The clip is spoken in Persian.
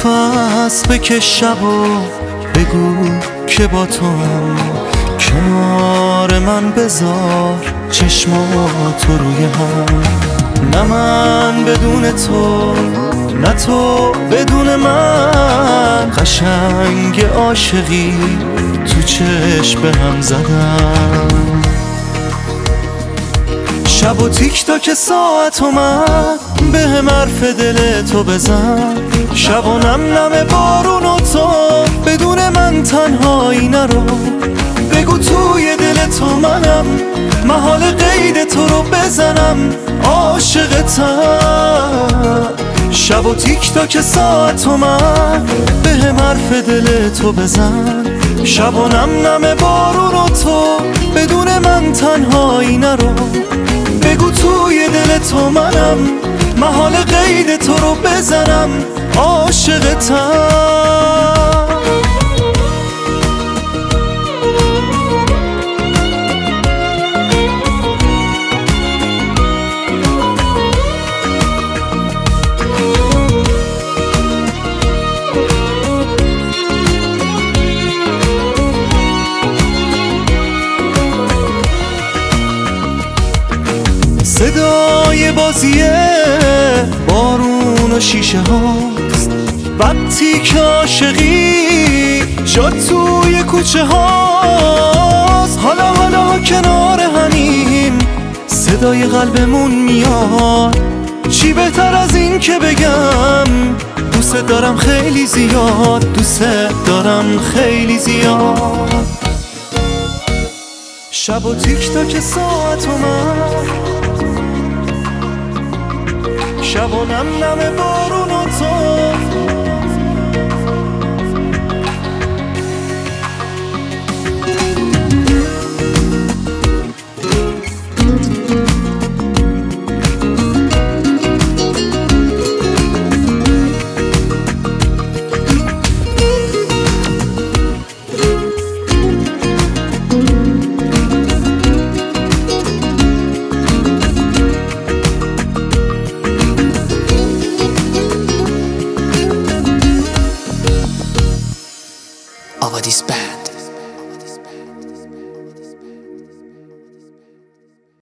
نفس بکش شب و بگو که با تو هم، کنار من بذار چشماتو روی هم. نه من بدون تو، نه تو بدون من، قشنگ عاشقی تو چشم به هم زدم. شب و تیک تاک ساعت و من به هم حرف دل تو بزن. شب و نم نم بارون و تو بدون من تنهایی نرو. بگو توی دل تو منم، محال قید تو رو بزنم، عاشقتم. شب و تیک تاک ساعت و من به هم حرف دل تو بزن. شب و نم نم بارون و تو بدون من تنهایی نرو. بگو توی دل تو منم، محال قید تو رو بزنم، عاشقتم. صدای بازی بارون و شیشه هاست وقتی که عاشقی جا توی کوچه هاست. حالا کنار همیم صدای قلبمون میاد. چی بهتر از این که بگم دوست دارم خیلی زیاد، دوست دارم خیلی زیاد. شب و تیک تاک ساعت و من، شب و نم نم بارون و تو. Avadis Band.